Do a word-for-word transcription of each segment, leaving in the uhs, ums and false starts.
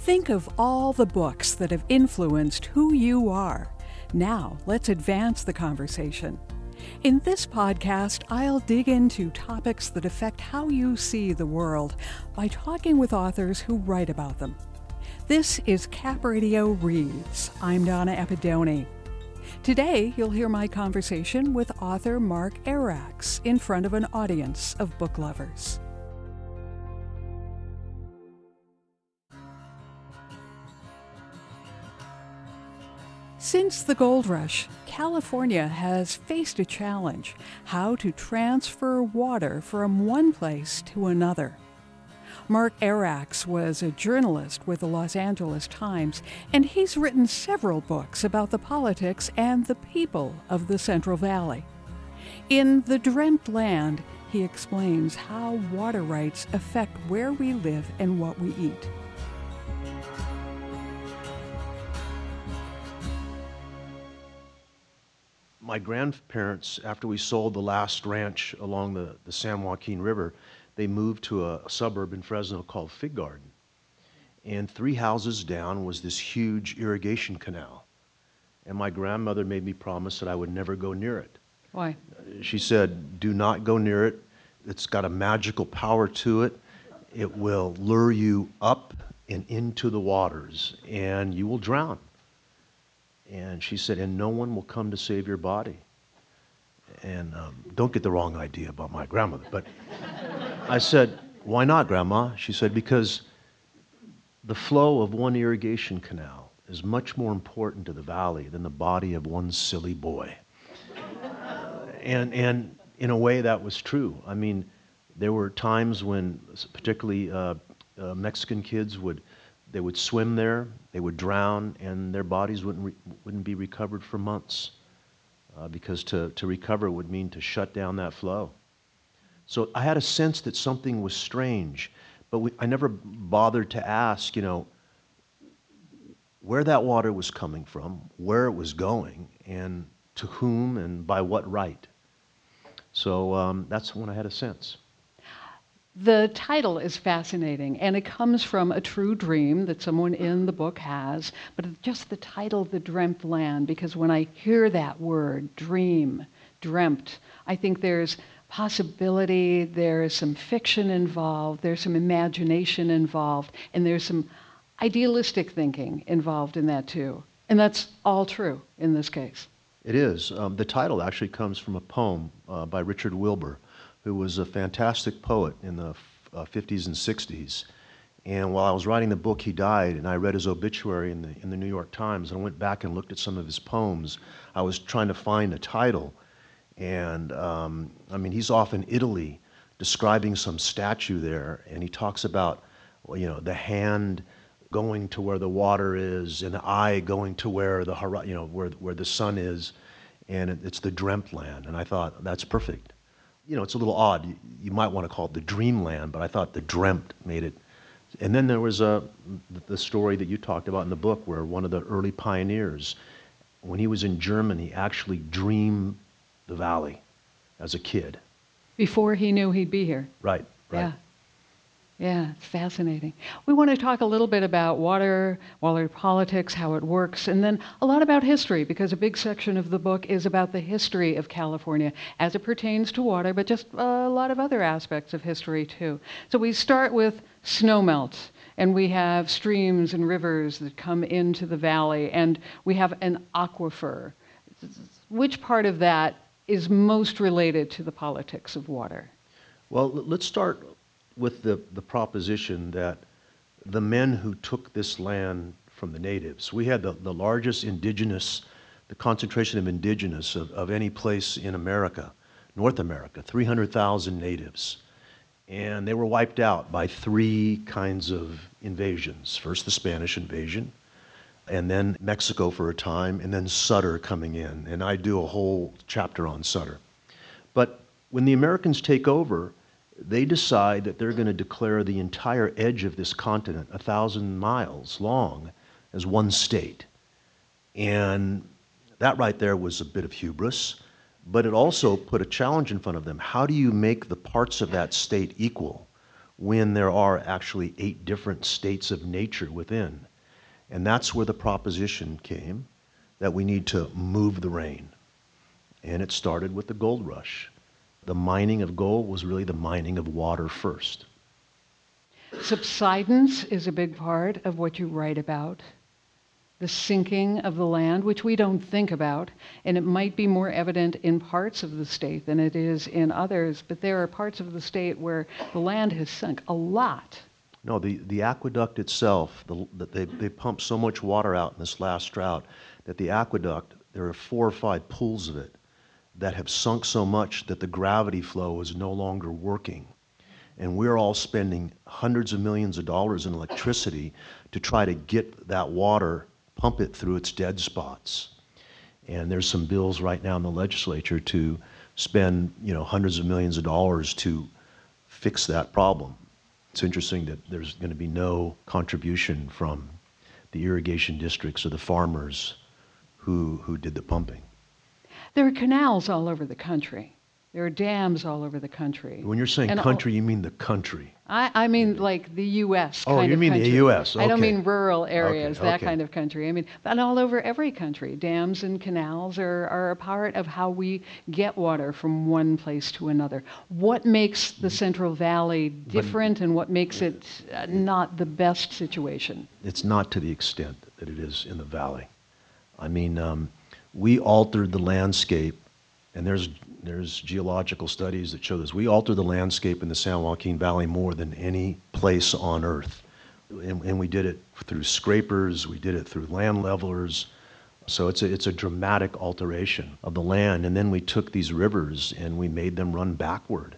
Think of all the books that have influenced who you are. Now, let's advance the conversation. In this podcast, I'll dig into topics that affect how you see the world by talking with authors who write about them. This is Cap Radio Reads. I'm Donna Epidoni. Today, you'll hear my conversation with author Mark Arax in front of an audience of book lovers. Since the gold rush, California has faced a challenge: how to transfer water from one place to another. Mark Arax was a journalist with the Los Angeles Times, and he's written several books about the politics and the people of the Central Valley. In The Dreamt Land, he explains how water rights affect where we live and what we eat. My grandparents, after we sold the last ranch along the, the San Joaquin River, they moved to a, a suburb in Fresno called Fig Garden. And three houses down was this huge irrigation canal. And my grandmother made me promise that I would never go near it. Why? She said, do not go near it. It's got a magical power to it. It will lure you up and into the waters, and you will drown. And she said, and no one will come to save your body. And um, don't get the wrong idea about my grandmother. But I said, why not, Grandma? She said, because the flow of one irrigation canal is much more important to the valley than the body of one silly boy. and, and in a way, that was true. I mean, there were times when particularly uh, uh, Mexican kids would They would swim there, they would drown, and their bodies wouldn't re- wouldn't be recovered for months. Uh, because to, to recover would mean to shut down that flow. So I had a sense that something was strange, but we, I never bothered to ask, you know, where that water was coming from, where it was going, and to whom and by what right. So um, that's when I had a sense. The title is fascinating, and it comes from a true dream that someone in the book has, but it's just the title, The Dreamt Land, because when I hear that word, dream, dreamt, I think there's possibility, there's some fiction involved, there's some imagination involved, and there's some idealistic thinking involved in that too. And that's all true in this case. It is. Um, the title actually comes from a poem uh, by Richard Wilbur, who was a fantastic poet in the uh, fifties and sixties. And while I was writing the book, he died, and I read his obituary in the in the New York Times, and I went back and looked at some of his poems. I was trying to find a title, and um, I mean, he's off in Italy describing some statue there, and he talks about, well, you know, the hand going to where the water is, and the eye going to where the hori- you know where where the sun is, and it, it's the dreamt land. And I thought, that's perfect. You know, it's a little odd. You, you might want to call it the dreamland, but I thought the dreamt made it. And then there was a, the story that you talked about in the book where one of the early pioneers, when he was in Germany, actually dreamed the valley as a kid. Before he knew he'd be here. Right, right. Yeah. Yeah, it's fascinating. We want to talk a little bit about water, water politics, how it works, and then a lot about history, because a big section of the book is about the history of California as it pertains to water, but just a lot of other aspects of history too. So we start with snowmelt, and we have streams and rivers that come into the valley, and we have an aquifer. Which part of that is most related to the politics of water? Well, let's start with the, the proposition that the men who took this land from the natives, we had the, the largest indigenous, the concentration of indigenous of, of any place in America, North America, three hundred thousand natives. And they were wiped out by three kinds of invasions. First, the Spanish invasion, and then Mexico for a time, and then Sutter coming in. And I do a whole chapter on Sutter. But when the Americans take over, they decide that they're going to declare the entire edge of this continent, a thousand miles long, as one state. And that right there was a bit of hubris, but it also put a challenge in front of them. How do you make the parts of that state equal when there are actually eight different states of nature within. And that's where the proposition came that we need to move the rain. And it started with the gold rush. The mining of gold was really the mining of water first. Subsidence is a big part of what you write about. The sinking of the land, which we don't think about, and it might be more evident in parts of the state than it is in others, but there are parts of the state where the land has sunk a lot. No, the, the aqueduct itself, the, the, they, they pumped so much water out in this last drought that the aqueduct, there are four or five pools of it that have sunk so much that the gravity flow is no longer working. And we're all spending hundreds of millions of dollars in electricity to try to get that water, pump it through its dead spots. And there's some bills right now in the legislature to spend, you know, hundreds of millions of dollars to fix that problem. It's interesting that there's going to be no contribution from the irrigation districts or the farmers who, who did the pumping. There are canals all over the country. There are dams all over the country. When you're saying And country, all- you mean the country. I, I mean like the U S Oh, kind you of mean the country. U S, I don't okay. mean rural areas, Okay, that okay. kind of country. I mean, but all over every country, dams and canals are, are a part of how we get water from one place to another. What makes the Central Valley different and what makes it uh, not the best situation? It's not to the extent that it is in the valley. I mean, um, we altered the landscape, and there's there's geological studies that show this. We altered the landscape in the San Joaquin Valley more than any place on earth. And, and we did it through scrapers, we did it through land levelers. So it's a, it's a dramatic alteration of the land. And then we took these rivers and we made them run backward.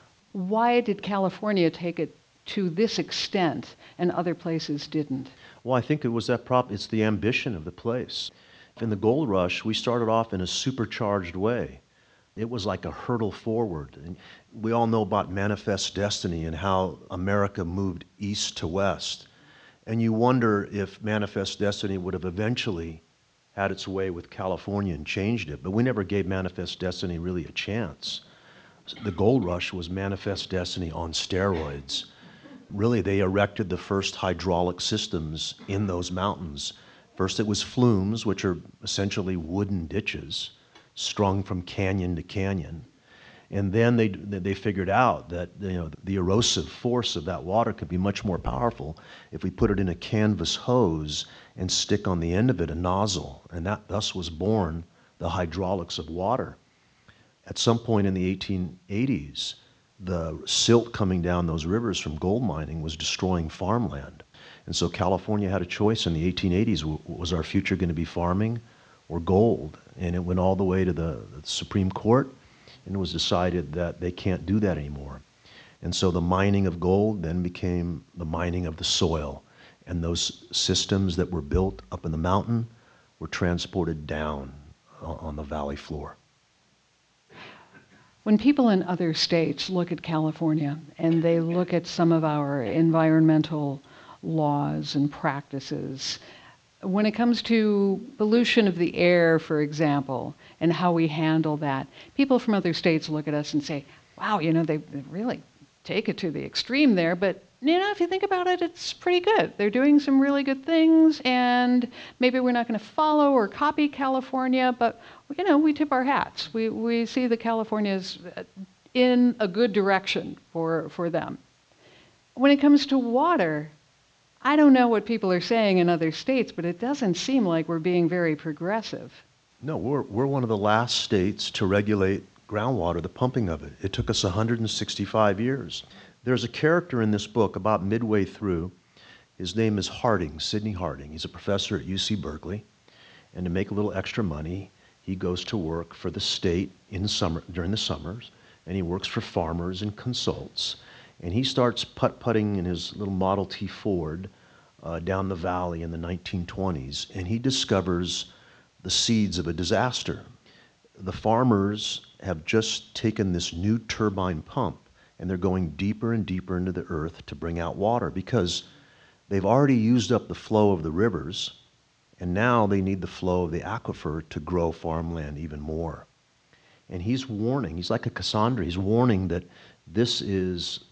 Why did California take it to this extent and other places didn't? Well, I think it was that prop, it's the ambition of the place. In the gold rush, we started off in a supercharged way. It was like a hurdle forward. And we all know about Manifest Destiny and how America moved east to west. And you wonder if Manifest Destiny would have eventually had its way with California and changed it. But we never gave Manifest Destiny really a chance. The gold rush was Manifest Destiny on steroids. Really, they erected the first hydraulic systems in those mountains. First it was flumes, which are essentially wooden ditches strung from canyon to canyon. And then they, they figured out that, you know, the erosive force of that water could be much more powerful if we put it in a canvas hose and stick on the end of it a nozzle. And that thus was born the hydraulics of water. At some point in the eighteen eighties, the silt coming down those rivers from gold mining was destroying farmland. And so California had a choice in the eighteen eighties. Was our future going to be farming or gold? And it went all the way to the, the Supreme Court, and it was decided that they can't do that anymore. And so the mining of gold then became the mining of the soil. And those systems that were built up in the mountain were transported down on, on the valley floor. When people in other states look at California and they look at some of our environmental laws and practices, when it comes to pollution of the air, for example, and how we handle that, people from other states look at us and say, wow, you know, they, they really take it to the extreme there, but you know, if you think about it, it's pretty good. They're doing some really good things, and maybe we're not going to follow or copy California, but you know, we tip our hats. We we see that California's in a good direction for for them. When it comes to water, I don't know what people are saying in other states, but it doesn't seem like we're being very progressive. No, we're, we're one of the last states to regulate groundwater, the pumping of it. It took us one hundred sixty-five years. There's a character in this book about midway through. His name is Harding, Sidney Harding. He's a professor at U C Berkeley. And to make a little extra money, he goes to work for the state in summer, during the summers, and he works for farmers and consults. And he starts putt-putting in his little Model T Ford uh, down the valley in the nineteen twenties, and he discovers the seeds of a disaster. The farmers have just taken this new turbine pump, and they're going deeper and deeper into the earth to bring out water because they've already used up the flow of the rivers, and now they need the flow of the aquifer to grow farmland even more. And he's warning, he's like a Cassandra, he's warning that this is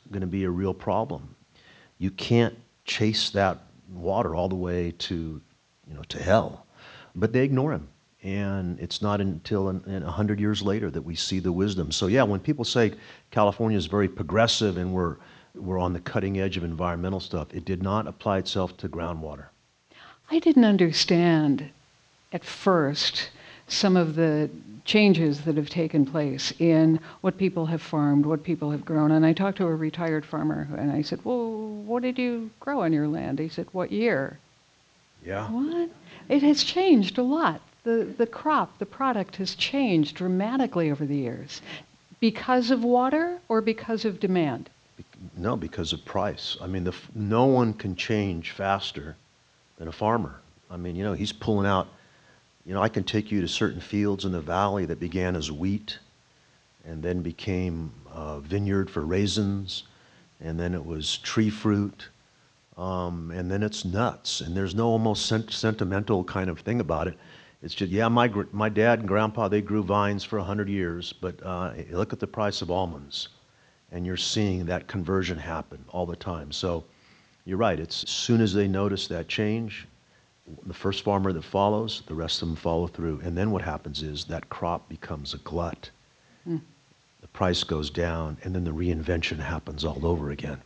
going to be a real problem. You can't chase that water all the way to, you know, to hell. But they ignore him. And it's not until in, in a hundred years later that we see the wisdom. So yeah, when people say California is very progressive and we're, we're on the cutting edge of environmental stuff, it did not apply itself to groundwater. I didn't understand at first some of the changes that have taken place in what people have farmed, what people have grown. And I talked to a retired farmer and I said, well, what did you grow on your land? He said, what year? Yeah. What? It has changed a lot. The, the crop, the product has changed dramatically over the years. Because of water or because of demand? No, because of price. I mean, the, no one can change faster than a farmer. I mean, you know, he's pulling out, you know, I can take you to certain fields in the valley that began as wheat and then became a vineyard for raisins, and then it was tree fruit, um, and then it's nuts. And there's no almost sent- sentimental kind of thing about it. It's just, yeah, my gr- my dad and grandpa, they grew vines for a hundred years, but uh, look at the price of almonds, and you're seeing that conversion happen all the time. So you're right. It's as soon as they notice that change, the first farmer that follows, the rest of them follow through. And then what happens is that crop becomes a glut. Mm. The price goes down, and then the reinvention happens all over again.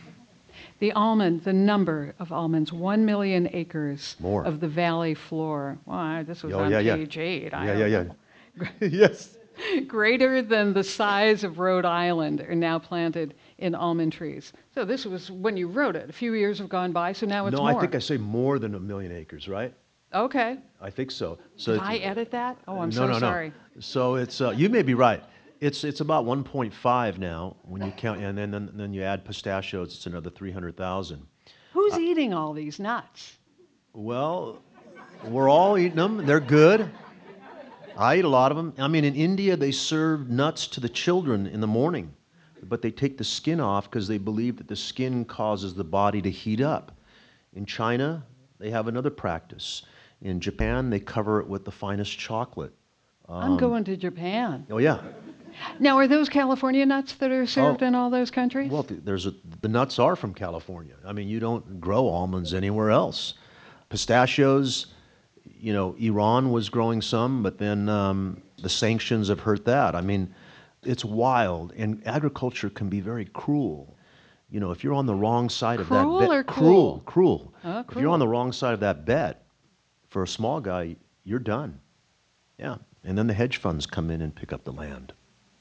The almond, the number of almonds, one million acres More. of the valley floor. Well, this was Oh, on yeah, yeah. page eight. I Yeah, don't yeah, know. yeah. Yes. Greater than the size of Rhode Island are now planted in almond trees. So this was when you wrote it. A few years have gone by, so now it's No, more. I think I say more than a million acres, right? Okay. I think so. So Did it's- I edit that? Oh, I'm no, so no, sorry. No. So it's uh, you may be right. It's it's about one point five now when you count, and then then, then you add pistachios, it's another three hundred thousand. Who's eating all these nuts? Well, we're all eating them. They're good. I eat a lot of them. I mean, in India, they serve nuts to the children in the morning, but they take the skin off because they believe that the skin causes the body to heat up. In China, they have another practice. In Japan, they cover it with the finest chocolate. I'm going to Japan. Oh, yeah. Now, are those California nuts that are served Oh. in all those countries? Well, th- there's a, the nuts are from California. I mean, you don't grow almonds anywhere else. Pistachios, you know, Iran was growing some, but then um, the sanctions have hurt that. I mean, it's wild, and agriculture can be very cruel. You know, if you're on the wrong side Cruel of that bet, or cruel, cool? cruel. Oh, If you're on cruel. the wrong side of that bet, for a small guy, you're done. Yeah, and then the hedge funds come in and pick up the land.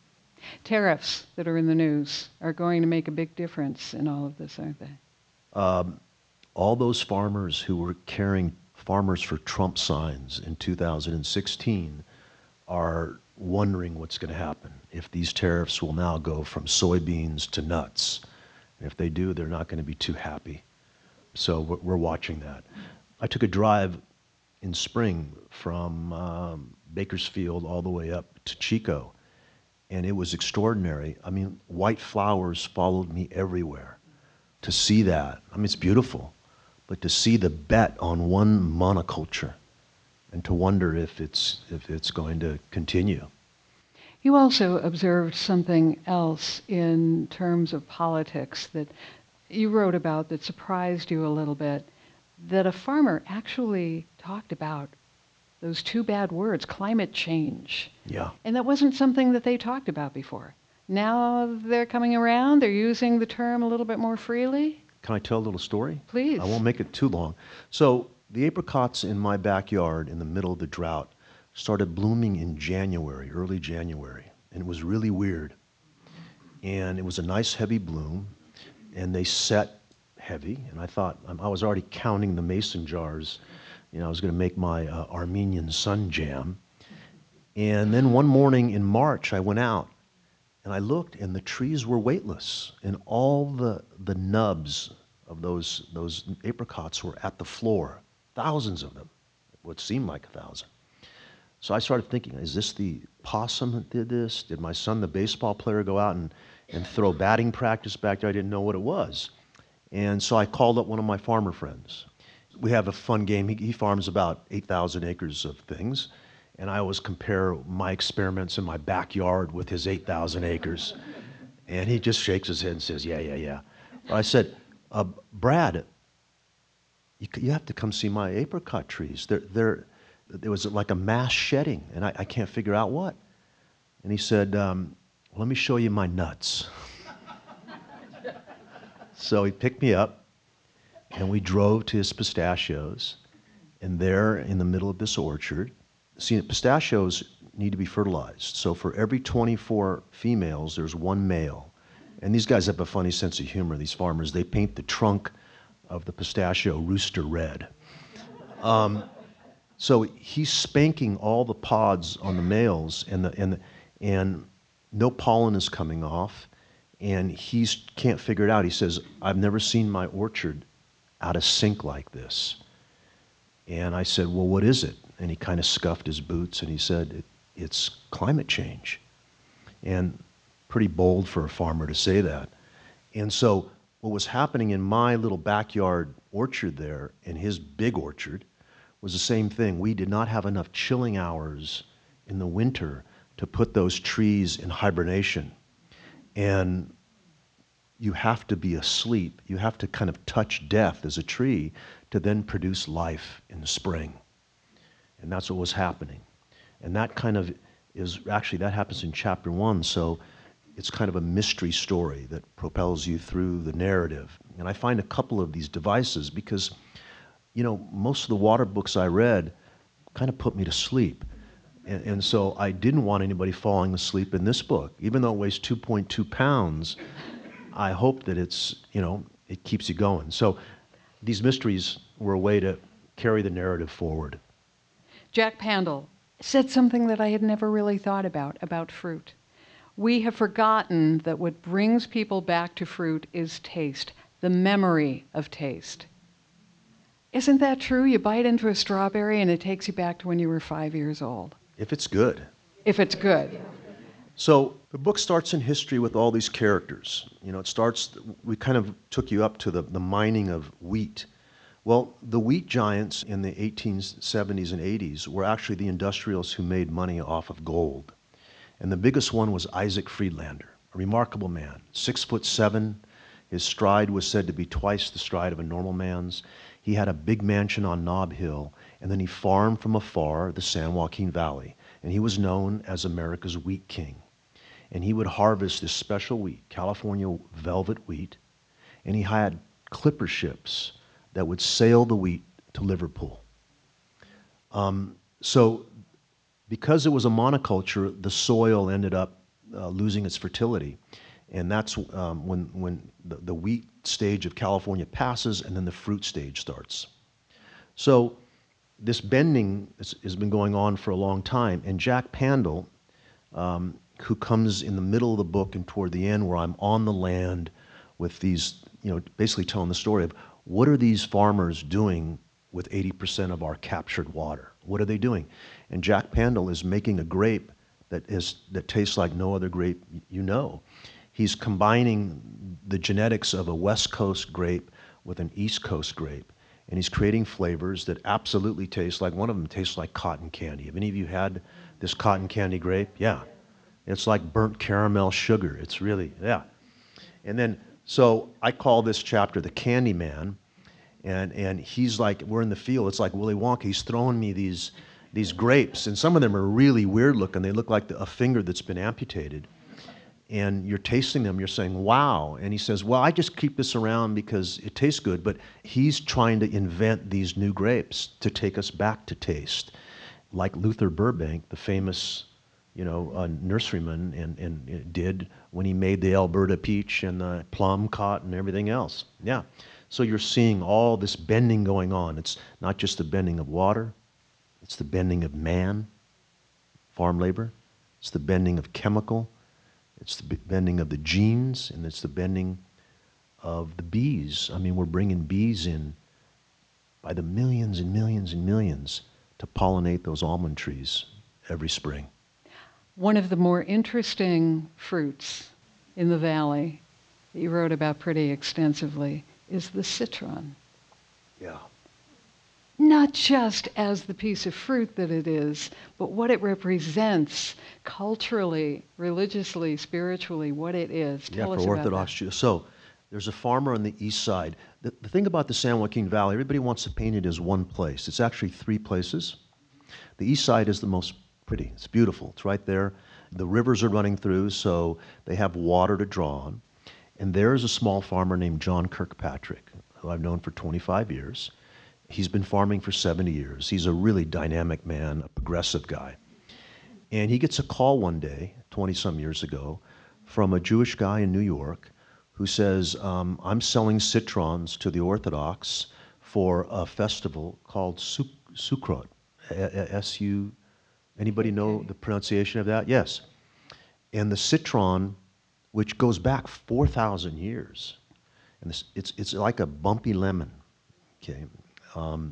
Tariffs that are in the news are going to make a big difference in all of this, aren't they? Um, all those farmers who were carrying Farmers for Trump signs in two thousand sixteen are wondering what's going to happen if these tariffs will now go from soybeans to nuts. And if they do, they're not going to be too happy. So we're, we're watching that. I took a drive in spring from um, Bakersfield all the way up to Chico, and it was extraordinary. I mean, white flowers followed me everywhere. To see that, I mean, it's beautiful, but to see the bet on one monoculture and to wonder if it's, if it's going to continue. You also observed something else in terms of politics that you wrote about that surprised you a little bit, that a farmer actually talked about those two bad words, climate change. Yeah. And that wasn't something that they talked about before. Now they're coming around, they're using the term a little bit more freely. Can I tell a little story? Please. I won't make it too long. So the apricots in my backyard in the middle of the drought started blooming in January, early January, and it was really weird. And it was a nice heavy bloom, and they set heavy, and I thought, I was already counting the mason jars. You know, I was going to make my uh, Armenian sun jam. And then one morning in March, I went out, and I looked, and the trees were weightless, and all the, the nubs of those, those apricots were at the floor, thousands of them, what seemed like a thousand. So I started thinking, is this the possum that did this? Did my son, the baseball player, go out and, and throw batting practice back there? I didn't know what it was. And so I called up one of my farmer friends. We have a fun game. He, he farms about eight thousand acres of things, and I always compare my experiments in my backyard with his eight thousand acres. And he just shakes his head and says, yeah, yeah, yeah. I said, uh, Brad, you, you have to come see my apricot trees. They're, they're, there was like a mass shedding, and I, I can't figure out what. And he said, um, let me show you my nuts. So he picked me up, and we drove to his pistachios. And there in the middle of this orchard, see, pistachios need to be fertilized. So for every twenty-four females, there's one male. And these guys have a funny sense of humor, these farmers. They paint the trunk of the pistachio rooster red. Um, so he's spanking all the pods on the males, and, the, and, the, and no pollen is coming off. And he can't figure it out. He says, I've never seen my orchard out of sync like this. And I said, well, what is it? And he kind of scuffed his boots, and he said, it, it's climate change. And pretty bold for a farmer to say that. And so what was happening in my little backyard orchard there, in his big orchard, was the same thing. We did not have enough chilling hours in the winter to put those trees in hibernation. And you have to be asleep. You have to kind of touch death as a tree to then produce life in the spring. And that's what was happening. And that kind of is, actually that happens in chapter one, so it's kind of a mystery story that propels you through the narrative. And I find a couple of these devices because, you know, most of the water books I read kind of put me to sleep. And, and so I didn't want anybody falling asleep in this book. Even though it weighs two point two pounds, I hope that it's, you know, it keeps you going. So these mysteries were a way to carry the narrative forward. Jack Pandal said something that I had never really thought about, about fruit. We have forgotten that what brings people back to fruit is taste, the memory of taste. Isn't that true? You bite into a strawberry and it takes you back to when you were five years old. If it's good. If it's good. So the book starts in history with all these characters. You know, it starts, we kind of took you up to the, the mining of wheat. Well, the wheat giants in the eighteen seventies and eighties were actually the industrialists who made money off of gold. And the biggest one was Isaac Friedlander, a remarkable man, six foot seven. His stride was said to be twice the stride of a normal man's. He had a big mansion on Nob Hill, and then he farmed from afar the San Joaquin Valley. And he was known as America's wheat king. And he would harvest this special wheat, California velvet wheat, and he had clipper ships that would sail the wheat to Liverpool. Um, so because it was a monoculture, the soil ended up uh, losing its fertility. And that's um, when, when the, the wheat stage of California passes and then the fruit stage starts. So this bending is, has been going on for a long time. And Jack Pandal, um, who comes in the middle of the book and toward the end where I'm on the land with these, you know, basically telling the story of what are these farmers doing with eighty percent of our captured water? What are they doing? And Jack Pandal is making a grape that is that tastes like no other grape you know. He's combining the genetics of a West Coast grape with an East Coast grape. And he's creating flavors that absolutely taste like, one of them tastes like cotton candy. Have any of you had this cotton candy grape? Yeah. It's like burnt caramel sugar. It's really, yeah. And then, so I call this chapter the Candy Man. And, and he's like, we're in the field. It's like Willy Wonka. He's throwing me these, these grapes. And some of them are really weird looking. They look like the, a finger that's been amputated. And you're tasting them. You're saying, wow. And he says, well, I just keep this around because it tastes good. But he's trying to invent these new grapes to take us back to taste. Like Luther Burbank, the famous you know, uh, nurseryman and, and did when he made the Alberta peach and the plum, cotton, and everything else. Yeah. So you're seeing all this bending going on. It's not just the bending of water. It's the bending of man, farm labor. It's the bending of chemical. It's the bending of the genes, and it's the bending of the bees. I mean, we're bringing bees in by the millions and millions and millions to pollinate those almond trees every spring. One of the more interesting fruits in the valley that you wrote about pretty extensively is the citron. Yeah. No not just as the piece of fruit that it is, but what it represents culturally, religiously, spiritually, what it is. Yeah, Tell for us about Orthodox Jews. So there's a farmer on the east side. The, the thing about the San Joaquin Valley, everybody wants to paint it as one place. It's actually three places. The east side is the most pretty. It's beautiful. It's right there. The rivers are running through, so they have water to draw on. And there is a small farmer named John Kirkpatrick, who I've known for twenty-five years. He's been farming for seventy years. He's a really dynamic man, a progressive guy. And he gets a call one day, twenty-some years ago, from a Jewish guy in New York who says, um, I'm selling citrons to the Orthodox for a festival called Suk- Sukkot. S U, anybody know the pronunciation of that? Yes. And the citron, which goes back four thousand years, and this, it's, it's like a bumpy lemon, okay? Um,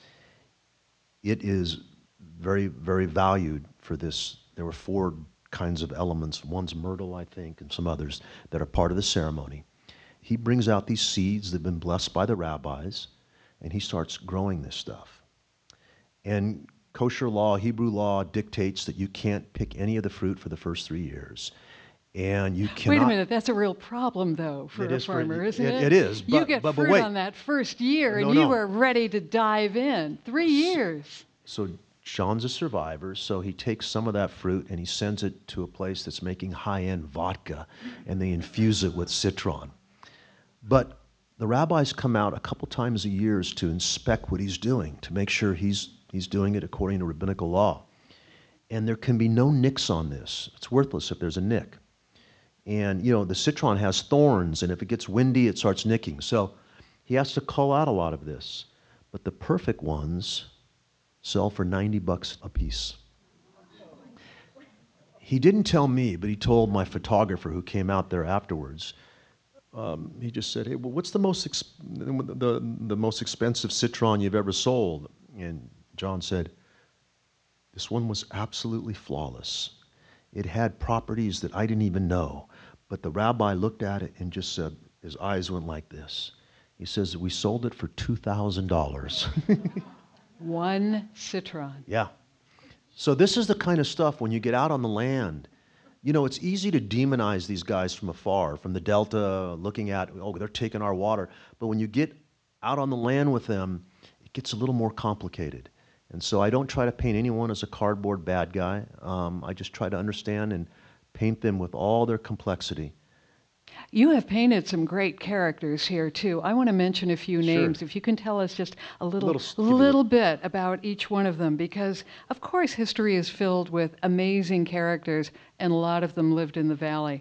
it is very, very valued for this. There were four kinds of elements. One's myrtle, I think, and some others that are part of the ceremony. He brings out these seeds that have been blessed by the rabbis, and he starts growing this stuff. And kosher law, Hebrew law dictates that you can't pick any of the fruit for the first three years. And you cannot... Wait a minute, that's a real problem, though, for It a is for- farmer, isn't it- it? it is, You but- get but- but fruit wait. on that first year, No, and you no. are ready to dive in. Three years. So Sean's a survivor, so he takes some of that fruit and he sends it to a place that's making high-end vodka, and they infuse it with citron. But the rabbis come out a couple times a year to inspect what he's doing, to make sure he's, he's doing it according to rabbinical law. And there can be no nicks on this. It's worthless if there's a nick. And, you know, the citron has thorns, and if it gets windy, it starts nicking. So he has to cull out a lot of this. But the perfect ones sell for ninety bucks a piece. He didn't tell me, but he told my photographer who came out there afterwards. Um, he just said, hey, well, what's the most, ex- the, the most expensive citron you've ever sold? And John said, this one was absolutely flawless. It had properties that I didn't even know. But the rabbi looked at it and just said, his eyes went like this. He says, we sold it for two thousand dollars. One citron. Yeah. So this is the kind of stuff when you get out on the land. You know, it's easy to demonize these guys from afar, from the Delta, looking at, oh, they're taking our water. But when you get out on the land with them, it gets a little more complicated. And so I don't try to paint anyone as a cardboard bad guy. Um, I just try to understand and paint them with all their complexity. You have painted some great characters here, too. I want to mention a few Sure. names. If you can tell us just a little, Little- give you a- little bit about each one of them, because, of course, history is filled with amazing characters, and a lot of them lived in the valley.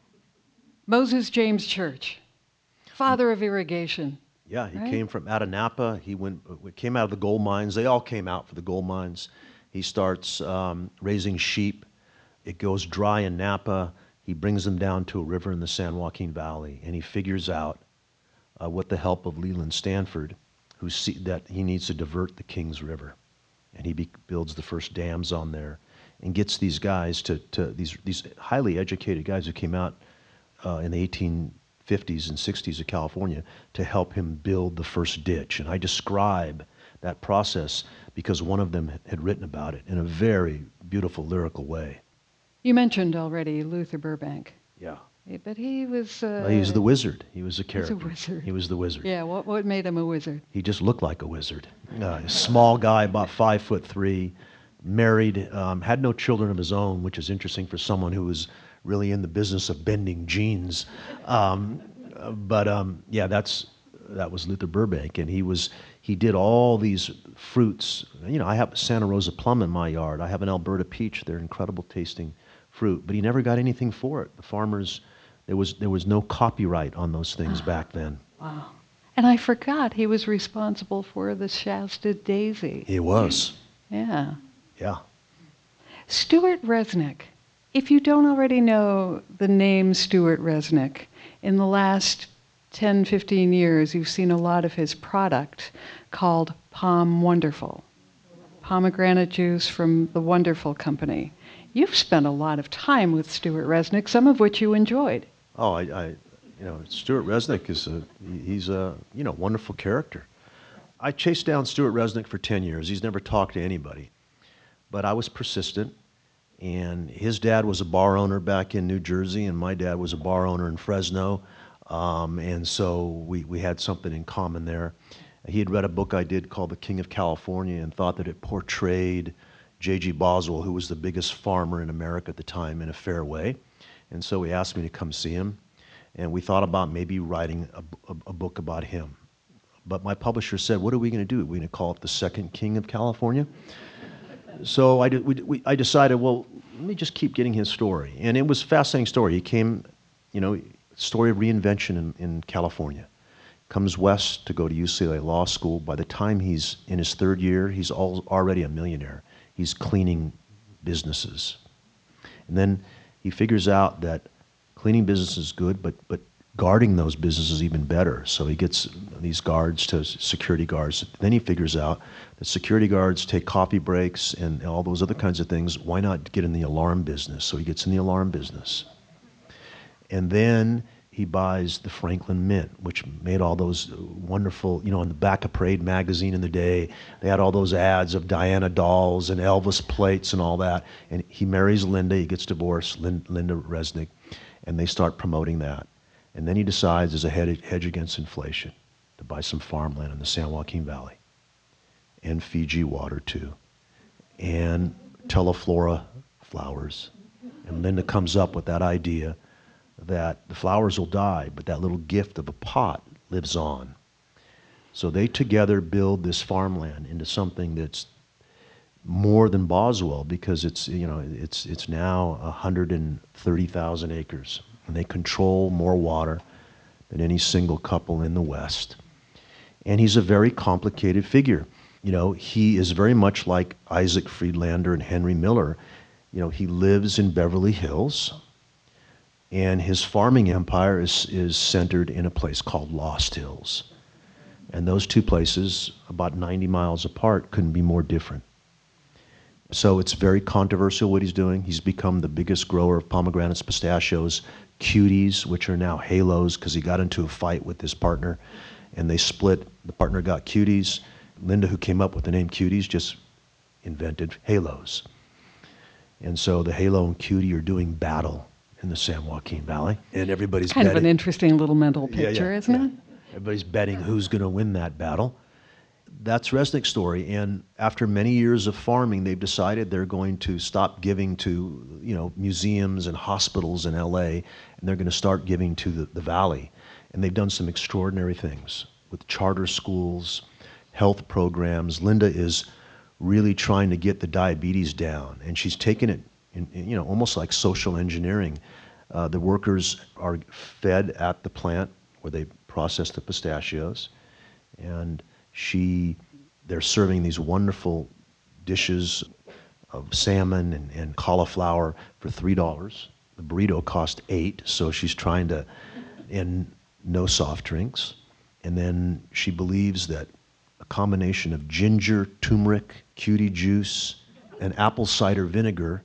Moses James Church, father of irrigation. Yeah, he Right. came from out of Napa. He went, came out of the gold mines. They all came out for the gold mines. He starts um, raising sheep. It goes dry in Napa. He brings them down to a river in the San Joaquin Valley, and he figures out, uh, with the help of Leland Stanford, who see, that he needs to divert the Kings River. And he be, builds the first dams on there and gets these guys to, to these, these highly educated guys who came out uh, in the eighteen fifties and sixties of California to help him build the first ditch. And I describe that process because one of them had written about it in a very beautiful lyrical way. You mentioned already Luther Burbank, Yeah. eh, but he was... Uh, Uh, he was the wizard. He was a He's a character. wizard. He was the wizard. Yeah, what, what made him a wizard? He just looked like a wizard. Uh, a small guy, about five foot three, married, um, had no children of his own, which is interesting for someone who was really in the business of bending genes. Um, uh, but um, yeah, that's that was Luther Burbank, and he was he did all these fruits. You know, I have a Santa Rosa plum in my yard. I have an Alberta peach. They're incredible tasting fruit, but he never got anything for it. The farmers, there was there was no copyright on those things back then. Wow. And I forgot he was responsible for the Shasta daisy. He was, Yeah. yeah. Stuart Resnick. If you don't already know the name Stuart Resnick, in the last ten, fifteen years, you've seen a lot of his product called Palm Wonderful. Pomegranate juice from the Wonderful Company. You've spent a lot of time with Stuart Resnick, some of which you enjoyed. Oh, I, I you know, Stuart Resnick is a, he's a, you know, wonderful character. I chased down Stuart Resnick for ten years. He's never talked to anybody. But I was persistent, and his dad was a bar owner back in New Jersey, and my dad was a bar owner in Fresno, um, and so we, we had something in common there. He had read a book I did called The King of California and thought that it portrayed J G Boswell, who was the biggest farmer in America at the time, in a fair way. And so he asked me to come see him, and we thought about maybe writing a, a, a book about him. But my publisher said, what are we going to do? Are we going to call it The Second King of California? So I, did, we, we, I decided, well, let me just keep getting his story. And it was a fascinating story. He came, you know, story of reinvention in, in California. Comes west to go to U C L A Law School. By the time he's in his third year, he's all, already a millionaire. He's cleaning businesses. And then he figures out that cleaning business is good, but, but guarding those businesses is even better. So he gets these guards to security guards. Then he figures out that security guards take coffee breaks and all those other kinds of things. Why not get in the alarm business? So he gets in the alarm business. And then he buys the Franklin Mint, which made all those wonderful, you know, on the back of Parade magazine in the day, they had all those ads of Diana dolls and Elvis plates and all that. And he marries Linda, he gets divorced, Lin- Linda Resnick, and they start promoting that. And then he decides, as a hedge against inflation, to buy some farmland in the San Joaquin Valley, and Fiji water too, and Teleflora flowers. And Linda comes up with that idea that the flowers will die, but that little gift of a pot lives on. So they together build this farmland into something that's more than Boswell, because it's, you know, it's it's now one hundred thirty thousand acres, and they control more water than any single couple in the West. And he's a very complicated figure. You know, he is very much like Isaac Friedlander and Henry Miller. You know, he lives in Beverly Hills, and his farming empire is, is centered in a place called Lost Hills. And those two places, about ninety miles apart, couldn't be more different. So it's very controversial what he's doing. He's become the biggest grower of pomegranates, pistachios, cuties, which are now halos, because he got into a fight with his partner, and they split. The partner got cuties. Linda, who came up with the name cuties, just invented halos. And so the halo and cutie are doing battle in the San Joaquin Valley, and everybody's kind betting. of an interesting little mental picture, yeah, yeah, isn't yeah. it? Everybody's betting who's going to win that battle. That's Resnick's story, and after many years of farming, they've decided they're going to stop giving to, you know, museums and hospitals in L A, and they're going to start giving to the, the valley. And they've done some extraordinary things with charter schools, health programs. Linda is really trying to get the diabetes down, and she's taken it in, in, you know, almost like social engineering. Uh, the workers are fed at the plant where they process the pistachios, and she, they're serving these wonderful dishes of salmon and, and cauliflower for three dollars. The burrito cost eight, so she's trying to, and no soft drinks. And then she believes that a combination of ginger, turmeric, cutie juice, and apple cider vinegar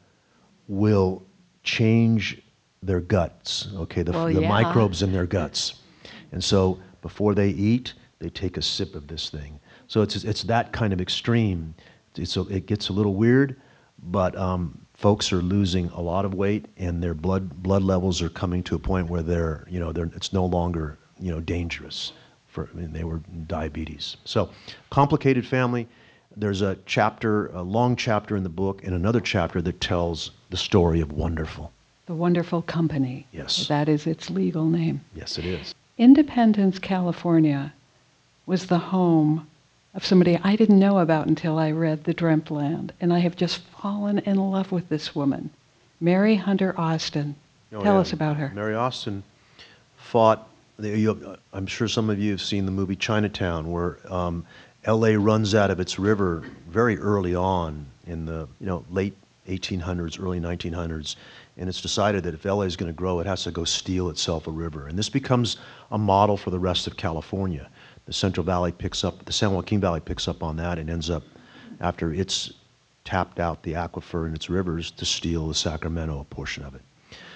will change their guts, okay, the, Well, the yeah. microbes in their guts. And so before they eat, they take a sip of this thing. So it's it's that kind of extreme. It's a, it gets a little weird, but um, folks are losing a lot of weight, and their blood blood levels are coming to a point where they're, you know, they're, it's no longer, you know, dangerous. For, I mean, they were diabetes. So complicated family. There's a chapter, a long chapter in the book, and another chapter that tells the story of Wonderful. The Wonderful Company. Yes. That is its legal name. Yes, it is. Independence, California was the home of somebody I didn't know about until I read The Dreamt Land, and I have just fallen in love with this woman, Mary Hunter Austin. Oh, Tell yeah. us about her. Mary Austin fought, you, I'm sure some of you have seen the movie Chinatown, where um, L A runs out of its river very early on in the, you know, late eighteen hundreds, early nineteen hundreds, and it's decided that if L A is going to grow, it has to go steal itself a river. And this becomes a model for the rest of California. The Central Valley picks up, the San Joaquin Valley picks up on that and ends up, after it's tapped out the aquifer in its rivers, to steal the Sacramento portion of it.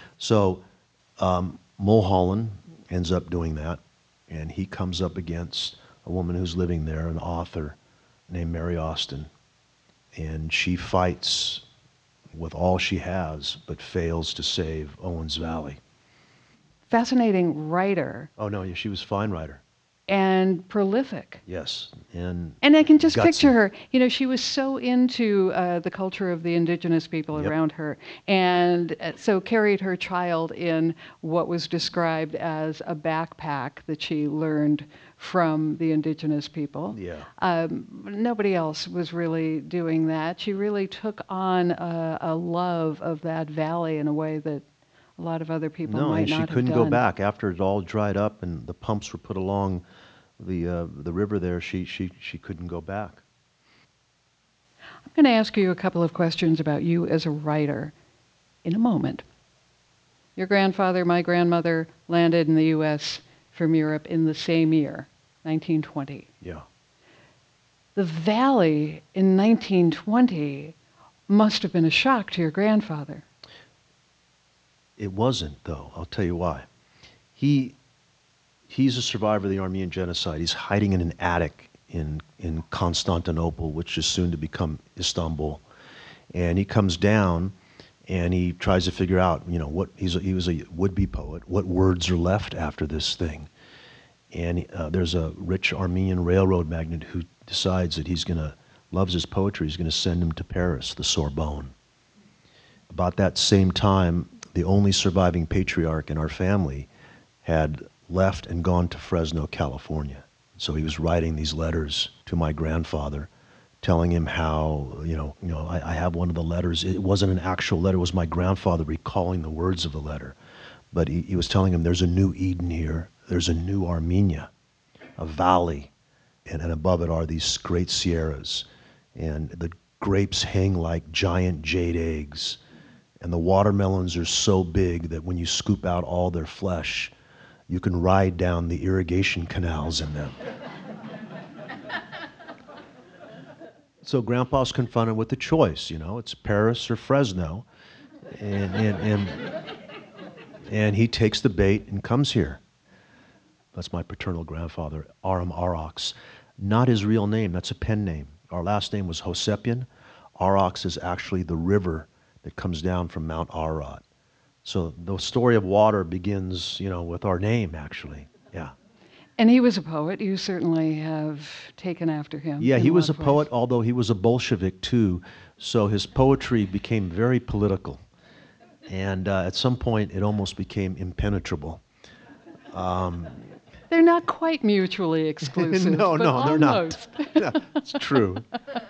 So um, Mulholland ends up doing that, and he comes up against a woman who's living there, an author named Mary Austin. And she fights with all she has, but fails to save Owens Valley. Fascinating writer Oh, no, yeah, she was a fine writer. and prolific. Yes. And And I can just gutsy. picture her. You know, she was so into uh, the culture of the indigenous people Yep. around her, and uh, so carried her child in what was described as a backpack that she learned from the indigenous people. Yeah. Um, nobody else was really doing that. She really took on a, a love of that valley in a way that a lot of other people No, might and she not have couldn't done. go back after it all dried up and the pumps were put along the uh, the river there. She she she couldn't go back. I'm going to ask you a couple of questions about you as a writer in a moment. Your grandfather, my grandmother, landed in the U S from Europe in the same year, nineteen twenty. Yeah. The valley in nineteen twenty must have been a shock to your grandfather. It wasn't, though. I'll tell you why. He he's a survivor of the Armenian genocide. He's hiding in an attic in in Constantinople, which is soon to become Istanbul. And he comes down and he tries to figure out, you know, what he's a, he was a would-be poet. What words are left after this thing? And uh, there's a rich Armenian railroad magnate who decides that he's going to loves his poetry. He's going to send him to Paris, the Sorbonne. About that same time, the only surviving patriarch in our family had left and gone to Fresno, California. So he was writing these letters to my grandfather, telling him how, you know, you know, I, I have one of the letters. It wasn't an actual letter. It was my grandfather recalling the words of the letter. But he, he was telling him there's a new Eden here. There's a new Armenia, a valley. And, and above it are these great sierras. And the grapes hang like giant jade eggs. And the watermelons are so big that when you scoop out all their flesh, you can ride down the irrigation canals in them. So Grandpa's confronted with the choice, you know, it's Paris or Fresno. And, and, and, and he takes the bait and comes here. That's my paternal grandfather, Aram Arax. Not his real name, that's a pen name. Our last name was Hosepian. Arax is actually the river that comes down from Mount Ararat. So the story of water begins, you know, with our name, actually. Yeah. And he was a poet. You certainly have taken after him. Yeah, in he a was a lot of poet, ways. although he was a Bolshevik too. So his poetry became very political. And uh, at some point, it almost became impenetrable. Um, They're not quite mutually exclusive. no, but no, they're almost. not. Yeah, it's true.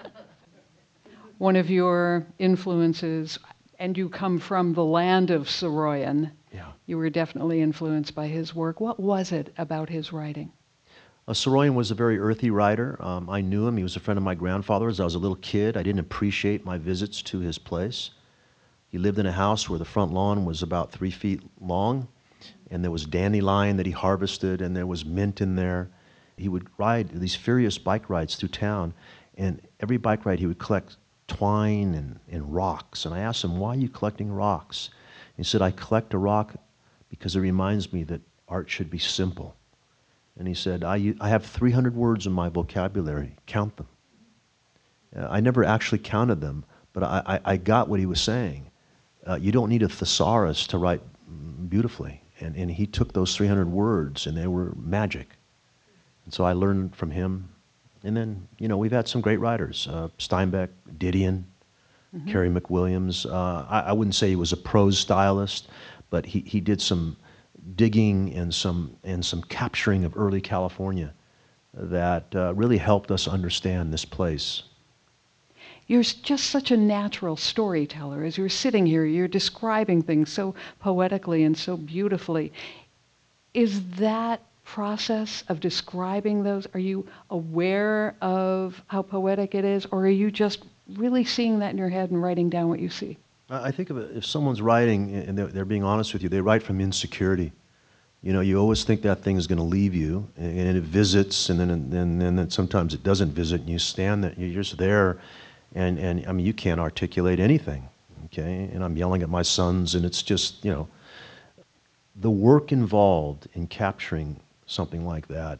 One of your influences, and you come from the land of Soroyan, Yeah. you were definitely influenced by his work. What was it about his writing? Uh, Soroyan was a very earthy writer. Um, I knew him. He was a friend of my grandfather's. I was a little kid. I didn't appreciate my visits to his place. He lived in a house where the front lawn was about three feet long, and there was dandelion that he harvested, and there was mint in there. He would ride these furious bike rides through town, and every bike ride he would collect twine and, and rocks. And I asked him, why are you collecting rocks? He said, I collect a rock because it reminds me that art should be simple. And he said, I, u- I have three hundred words in my vocabulary. Count them. Uh, I never actually counted them, but I, I, I got what he was saying. Uh, you don't need a thesaurus to write mm, beautifully. And, and he took those three hundred words, and they were magic. And so I learned from him. And then, you know, we've had some great writers. Uh, Steinbeck, Didion, mm-hmm. Carey McWilliams. Uh, I, I wouldn't say he was a prose stylist, but he, he did some digging and some, and some capturing of early California that uh, really helped us understand this place. You're s- just such a natural storyteller. As you're sitting here, you're describing things so poetically and so beautifully. Is that process of describing those, are you aware of how poetic it is, or are you just really seeing that in your head and writing down what you see? I I think of it, if someone's writing and they're, they're being honest with you, they write from insecurity. You know, you always think that thing is going to leave you, and, and it visits, and then and then, and then sometimes it doesn't visit, and you stand there, you're just there, and, and I mean, you can't articulate anything, okay? And I'm yelling at my sons, and it's just, you know, the work involved in capturing something like that,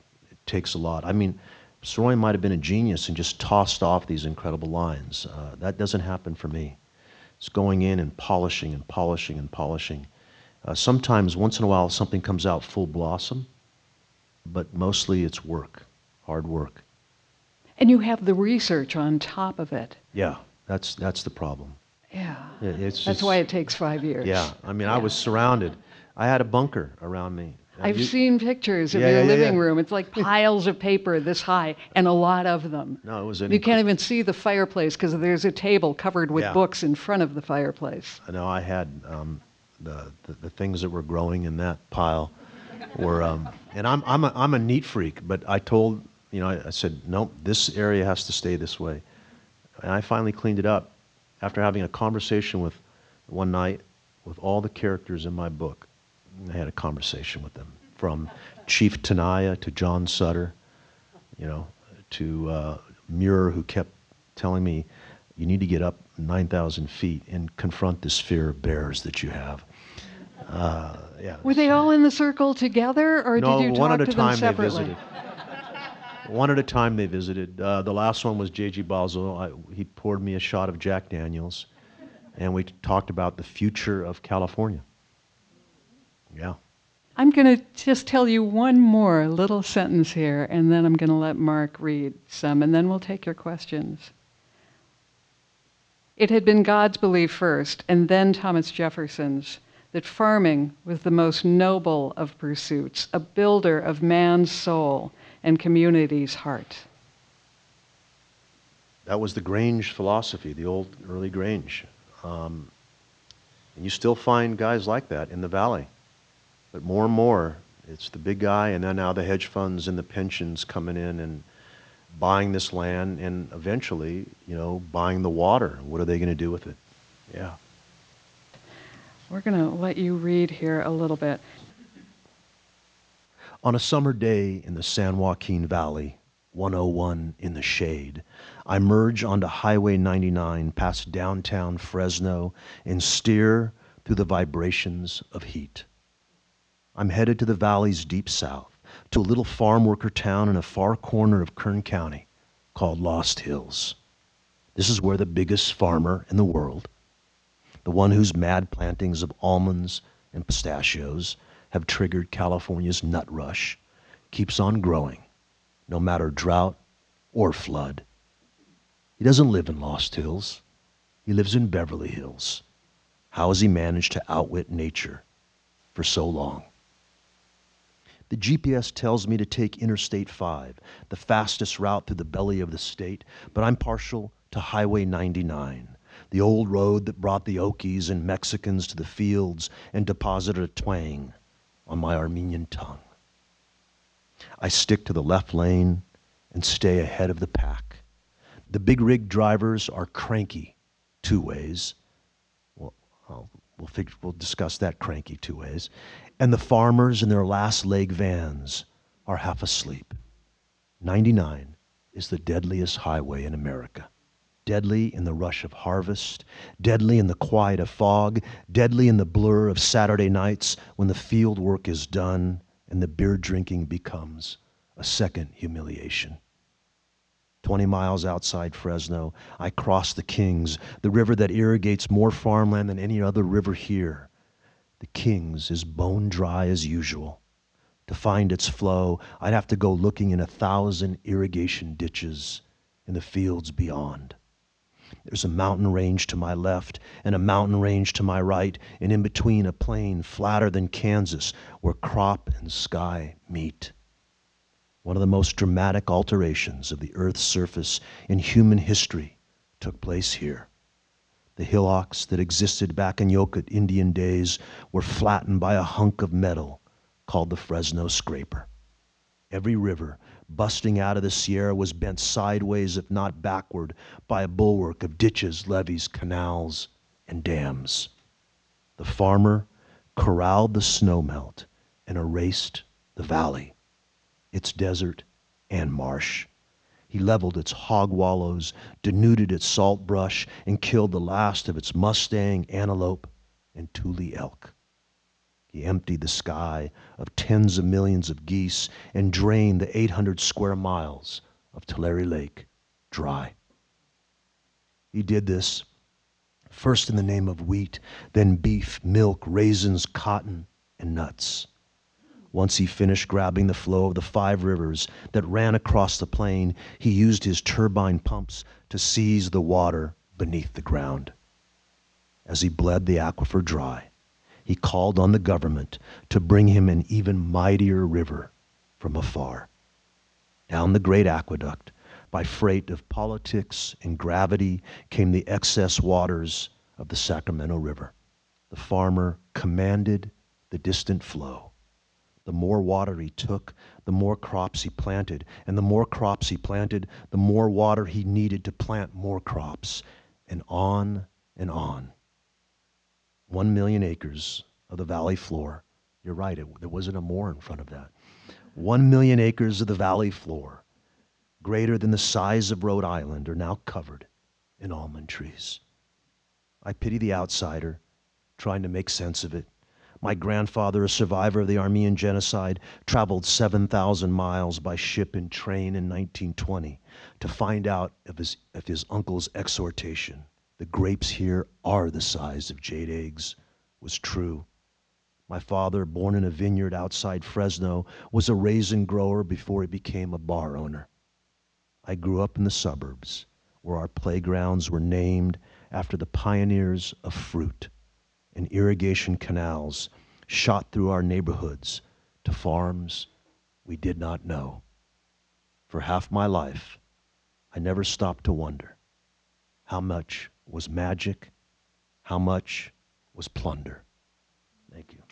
takes a lot. I mean, Saroyan might have been a genius and just tossed off these incredible lines. Uh, that doesn't happen for me. It's going in and polishing and polishing and polishing. Uh, sometimes, once in a while, something comes out full blossom, but mostly it's work, hard work. And you have the research on top of it. Yeah, that's that's the problem. Yeah. Yeah, it's That's just- why it takes five years. Yeah, I mean, I Yeah. was surrounded. I had a bunker around me. Uh, I've you- seen pictures of Yeah, your yeah, yeah, living yeah. room. It's like piles of paper this high, and a lot of them. No, it was an You can't incre- even see the fireplace because there's a table covered with Yeah. books in front of the fireplace. I know I had um, the, the the things that were growing in that pile were, um, and I'm I'm a, I'm a neat freak, but I told you know I, I said nope, this area has to stay this way, and I finally cleaned it up after having a conversation with one night with all the characters in my book. I had a conversation with them, from Chief Tenaya to John Sutter, you know, to uh, Muir, who kept telling me, you need to get up nine thousand feet and confront this fear of bears that you have. Uh, yeah. Were they all in the circle together, or No, did you one talk at a to them time they separately? visited. One at a time they visited. Uh, the last one was J G. Boswell. I, he poured me a shot of Jack Daniels, and we talked about the future of California. Yeah. I'm going to just tell you one more little sentence here, and then I'm going to let Mark read some, and then we'll take your questions. It had been God's belief first, and then Thomas Jefferson's, that farming was the most noble of pursuits, a builder of man's soul and community's heart. That was the Grange philosophy, the old early Grange. Um, and you still find guys like that in the valley. But more and more, it's the big guy, and then now the hedge funds and the pensions coming in and buying this land, and eventually, you know, buying the water. What are they going to do with it? Yeah. We're going to let you read here a little bit. On a summer day in the San Joaquin Valley, one oh one in the shade, I merge onto Highway ninety-nine past downtown Fresno and steer through the vibrations of heat. I'm headed to the valley's deep south, to a little farm worker town in a far corner of Kern County called Lost Hills. This is where the biggest farmer in the world, the one whose mad plantings of almonds and pistachios have triggered California's nut rush, keeps on growing, no matter drought or flood. He doesn't live in Lost Hills. He lives in Beverly Hills. How has he managed to outwit nature for so long? The G P S tells me to take Interstate five, the fastest route through the belly of the state, but I'm partial to Highway ninety-nine, the old road that brought the Okies and Mexicans to the fields and deposited a twang on my Armenian tongue. I stick to the left lane and stay ahead of the pack. The big rig drivers are cranky two ways. Well, I'll, we'll, fig- we'll discuss that cranky two ways. And the farmers in their last leg vans are half asleep. ninety-nine is the deadliest highway in America. Deadly in the rush of harvest, deadly in the quiet of fog, deadly in the blur of Saturday nights when the field work is done and the beer drinking becomes a second humiliation. Twenty miles outside Fresno, I cross the Kings, the river that irrigates more farmland than any other river here. The Kings is bone dry as usual. To find its flow, I'd have to go looking in a thousand irrigation ditches in the fields beyond. There's a mountain range to my left and a mountain range to my right, and in between a plain flatter than Kansas where crop and sky meet. One of the most dramatic alterations of the Earth's surface in human history took place here. The hillocks that existed back in Yokut Indian days were flattened by a hunk of metal called the Fresno Scraper. Every river busting out of the Sierra was bent sideways, if not backward, by a bulwark of ditches, levees, canals, and dams. The farmer corralled the snowmelt and erased the valley, its desert and marsh. He leveled its hog wallows, denuded its salt brush, and killed the last of its Mustang, antelope, and Tule elk. He emptied the sky of tens of millions of geese and drained the eight hundred square miles of Tulare Lake dry. He did this first in the name of wheat, then beef, milk, raisins, cotton, and nuts. Once he finished grabbing the flow of the five rivers that ran across the plain, he used his turbine pumps to seize the water beneath the ground. As he bled the aquifer dry, he called on the government to bring him an even mightier river from afar. Down the great aqueduct, by freight of politics and gravity, came the excess waters of the Sacramento River. The farmer commanded the distant flow. The more water he took, the more crops he planted, and the more crops he planted, the more water he needed to plant more crops, and on and on. One million acres of the valley floor. You're right, it, there wasn't a more in front of that. One million acres of the valley floor, greater than the size of Rhode Island, are now covered in almond trees. I pity the outsider trying to make sense of it. My grandfather, a survivor of the Armenian genocide, traveled seven thousand miles by ship and train in nineteen twenty to find out of his, of his uncle's exhortation. The grapes here are the size of jade eggs was true. My father, born in a vineyard outside Fresno, was a raisin grower before he became a bar owner. I grew up in the suburbs, where our playgrounds were named after the pioneers of fruit, and irrigation canals shot through our neighborhoods to farms we did not know. For half my life, I never stopped to wonder how much was magic, how much was plunder. Thank you.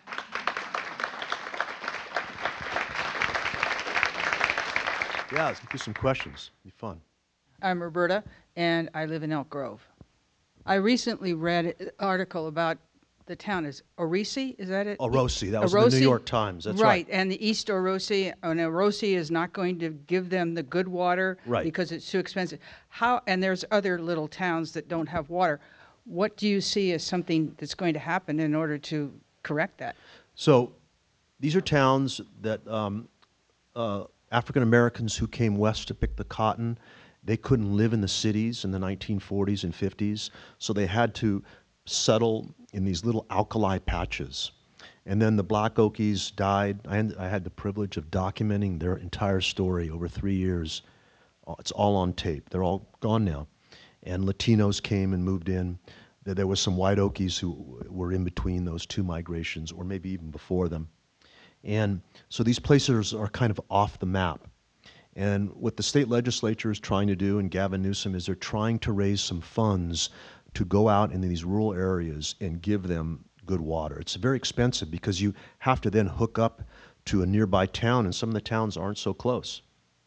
Yeah, let's do some questions. It'll be fun. I'm Roberta, and I live in Elk Grove. I recently read an article about the town is Orosi, is that it? Orosi, that was in the New York Times. That's right. right. And the East Orosi, and Orosi is not going to give them the good water Right. because it's too expensive. How? And there's other little towns that don't have water. What do you see as something that's going to happen in order to correct that? So these are towns that um, uh, African Americans who came west to pick the cotton, they couldn't live in the cities in the nineteen forties and fifties, so they had to settle in these little alkali patches. And then the Black Okies died. I had, I had the privilege of documenting their entire story over three years. It's all on tape. They're all gone now. And Latinos came and moved in. There were some White Okies who were in between those two migrations, or maybe even before them. And so these places are kind of off the map. And what the state legislature is trying to do, and Gavin Newsom, is they're trying to raise some funds to go out into these rural areas and give them good water. It's very expensive because you have to then hook up to a nearby town, and some of the towns aren't so close.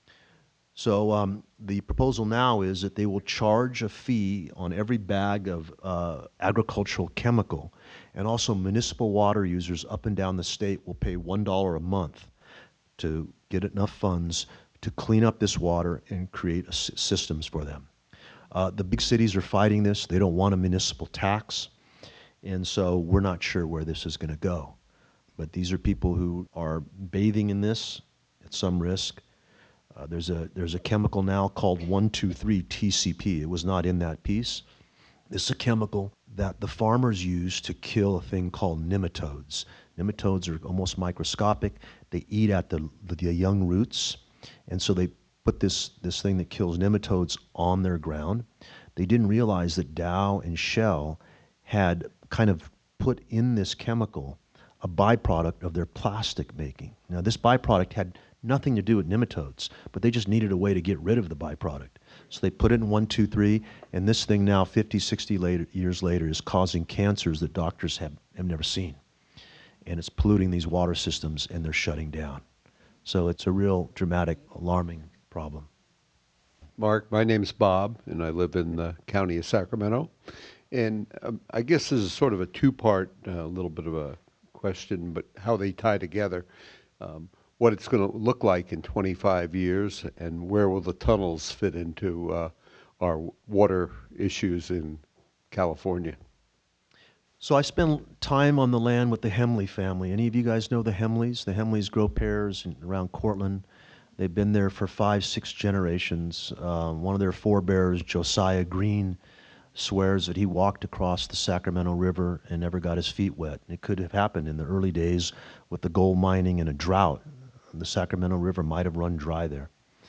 So um, the proposal now is that they will charge a fee on every bag of uh, agricultural chemical, and also municipal water users up and down the state will pay one dollar a month to get enough funds to clean up this water and create s- systems for them. Uh, the big cities are fighting this. They don't want a municipal tax, and so we're not sure where this is going to go. But these are people who are bathing in this at some risk. Uh, there's a there's a chemical now called one two three T C P. It was not in that piece. This is a chemical that the farmers use to kill a thing called nematodes. Nematodes are almost microscopic. They eat at the the, the young roots, and so they put this this thing that kills nematodes on their ground. They didn't realize that Dow and Shell had kind of put in this chemical a byproduct of their plastic making. Now, this byproduct had nothing to do with nematodes, but they just needed a way to get rid of the byproduct. So they put it in one two three, and this thing now, fifty, sixty later, years later, is causing cancers that doctors have, have never seen. And it's polluting these water systems, and they're shutting down. So it's a real dramatic, alarming problem. Mark, my name's Bob, and I live in the county of Sacramento. And um, I guess this is sort of a two-part, a uh, little bit of a question, but how they tie together. Um, what it's going to look like in twenty-five years, and where will the tunnels fit into uh, our water issues in California? So I spent time on the land with the Hemley family. Any of you guys know the Hemleys? The Hemleys grow pears in, around Cortland. They've been there for five, six generations. Um, one of their forebears, Josiah Green, swears that he walked across the Sacramento River and never got his feet wet. It could have happened in the early days with the gold mining and a drought. The Sacramento River might have run dry there.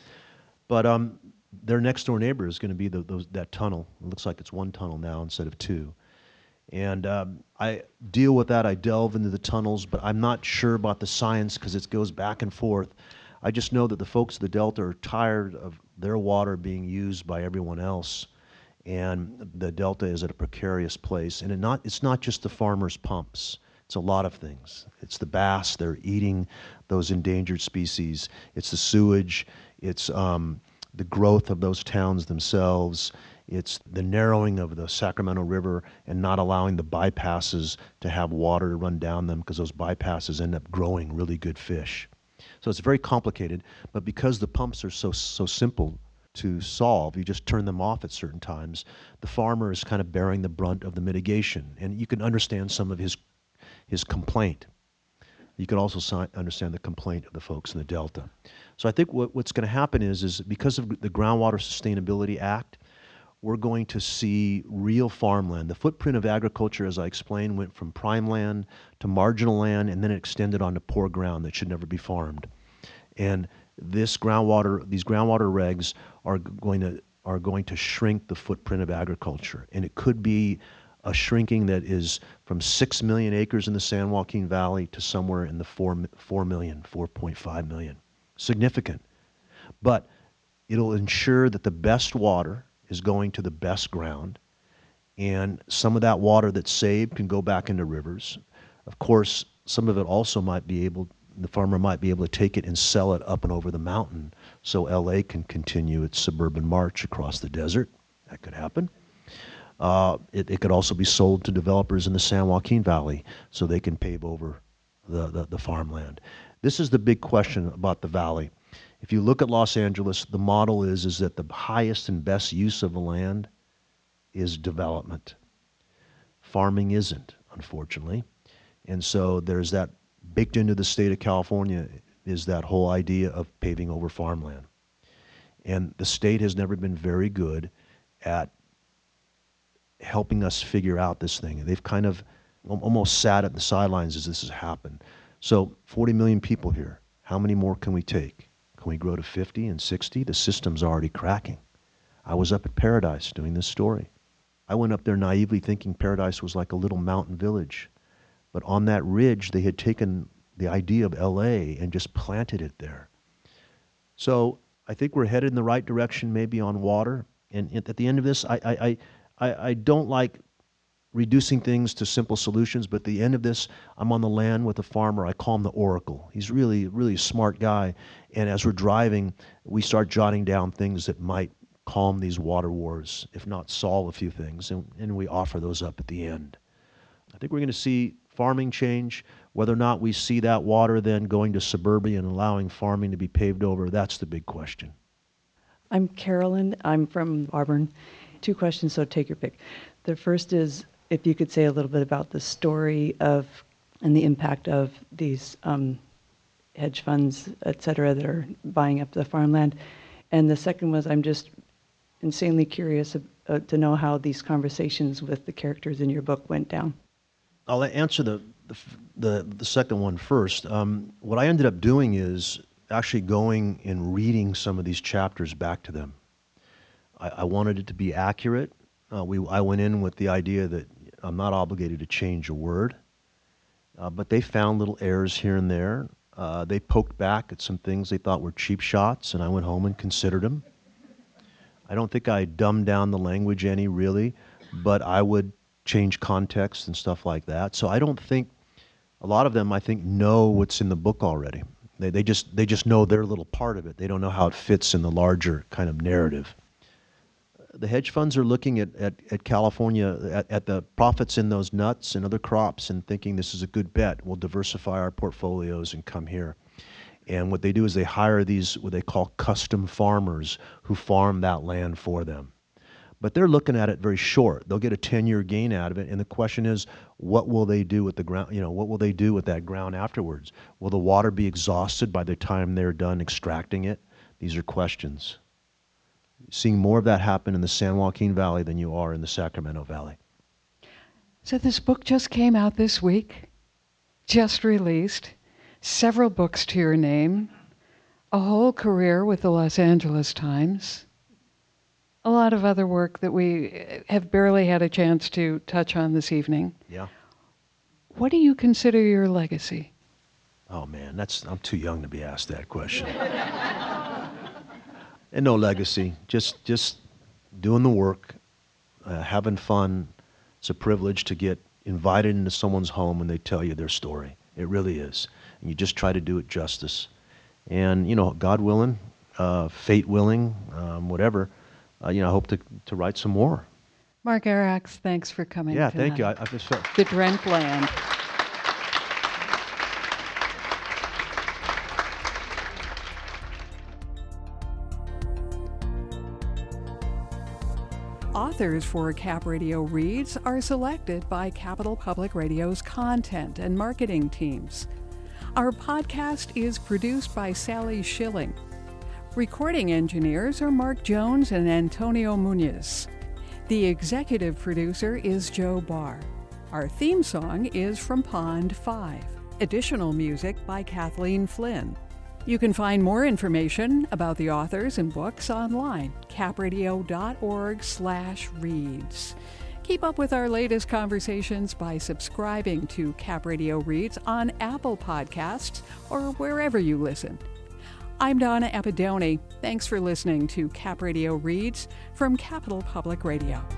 But um, their next door neighbor is going to be the, those, that tunnel. It looks like it's one tunnel now instead of two. And um, I deal with that. I delve into the tunnels, but I'm not sure about the science because it goes back and forth. I just know that the folks of the Delta are tired of their water being used by everyone else, and the Delta is at a precarious place. And it not, it's not just the farmers' pumps. It's a lot of things. It's the bass. They're eating those endangered species. It's the sewage. It's um, the growth of those towns themselves. It's the narrowing of the Sacramento River and not allowing the bypasses to have water to run down them because those bypasses end up growing really good fish. So it's very complicated, but because the pumps are so so simple to solve, you just turn them off at certain times, the farmer is kind of bearing the brunt of the mitigation. And you can understand some of his his complaint. You can also si- understand the complaint of the folks in the Delta. So I think what, what's going to happen is, is because of the Groundwater Sustainability Act, we're going to see real farmland. The footprint of agriculture, as I explained, went from prime land to marginal land, and then it extended onto poor ground that should never be farmed. And this groundwater, these groundwater regs are going to are going to shrink the footprint of agriculture, and it could be a shrinking that is from six million acres in the San Joaquin Valley to somewhere in the four four million, four point five million. Significant, but it'll ensure that the best water is going to the best ground, and some of that water that's saved can go back into rivers. Of course, some of it also might be able, the farmer might be able to take it and sell it up and over the mountain so L A can continue its suburban march across the desert. That could happen. Uh, it, it could also be sold to developers in the San Joaquin Valley so they can pave over the, the, the farmland. This is the big question about the valley. If you look at Los Angeles, the model is, is that the highest and best use of the land is development. Farming isn't, unfortunately. And so there's that baked into the state of California is that whole idea of paving over farmland. And the state has never been very good at helping us figure out this thing. They've kind of almost sat at the sidelines as this has happened. So forty million people here. How many more can we take? Can we grow to fifty and sixty? The system's already cracking. I was up at Paradise doing this story. I went up there naively thinking Paradise was like a little mountain village. But on that ridge, they had taken the idea of L A and just planted it there. So I think we're headed in the right direction maybe on water. And at the end of this, I, I, I, I don't like reducing things to simple solutions, but at the end of this, I'm on the land with a farmer. I call him the Oracle. He's really, really a smart guy. And as we're driving, we start jotting down things that might calm these water wars, if not solve a few things, and, and we offer those up at the end. I think we're going to see farming change. Whether or not we see that water then going to suburbia and allowing farming to be paved over, that's the big question. I'm Carolyn. I'm from Auburn. Two questions, so take your pick. The first is if you could say a little bit about the story of and the impact of these um, hedge funds, et cetera, that are buying up the farmland. And the second was I'm just insanely curious uh, to know how these conversations with the characters in your book went down. I'll answer the the, the, the second one first. Um, what I ended up doing is actually going and reading some of these chapters back to them. I, I wanted it to be accurate. Uh, we, I went in with the idea that I'm not obligated to change a word, uh, but they found little errors here and there. Uh, they poked back at some things they thought were cheap shots, and I went home and considered them. I don't think I dumbed down the language any, really, but I would change context and stuff like that. So I don't think, a lot of them, I think, know what's in the book already. They, they just they just know their little part of it. They don't know how it fits in the larger kind of narrative. The hedge funds are looking at, at, at California, at, at the profits in those nuts and other crops and thinking this is a good bet. We'll diversify our portfolios and come here. And what they do is they hire these, what they call custom farmers who farm that land for them. But they're looking at it very short. They'll get a ten-year gain out of it, and the question is, what will they do with the ground? You know, what will they do with that ground afterwards? Will the water be exhausted by the time they're done extracting it? These are questions. Seeing more of that happen in the San Joaquin Valley than you are in the Sacramento Valley. So this book just came out this week, just released, several books to your name, a whole career with the Los Angeles Times, a lot of other work that we have barely had a chance to touch on this evening. Yeah. What do you consider your legacy? Oh man, that's I'm too young to be asked that question. And no legacy, just just doing the work, uh, having fun. It's a privilege to get invited into someone's home and they tell you their story. It really is. And you just try to do it justice. And, you know, God willing, uh, fate willing, um, whatever, uh, you know, I hope to, to write some more. Mark Arax, thanks for coming Yeah, tonight. thank you. I, I just felt... The Drent Land. Authors for Cap Radio Reads are selected by Capital Public Radio's content and marketing teams. Our podcast is produced by Sally Schilling. Recording engineers are Mark Jones and Antonio Munoz. The executive producer is Joe Barr. Our theme song is from Pond five. Additional music by Kathleen Flynn. You can find more information about the authors and books online, capradio.org slash reads. Keep up with our latest conversations by subscribing to Cap Radio Reads on Apple Podcasts or wherever you listen. I'm Donna Appadoni. Thanks for listening to Cap Radio Reads from Capital Public Radio.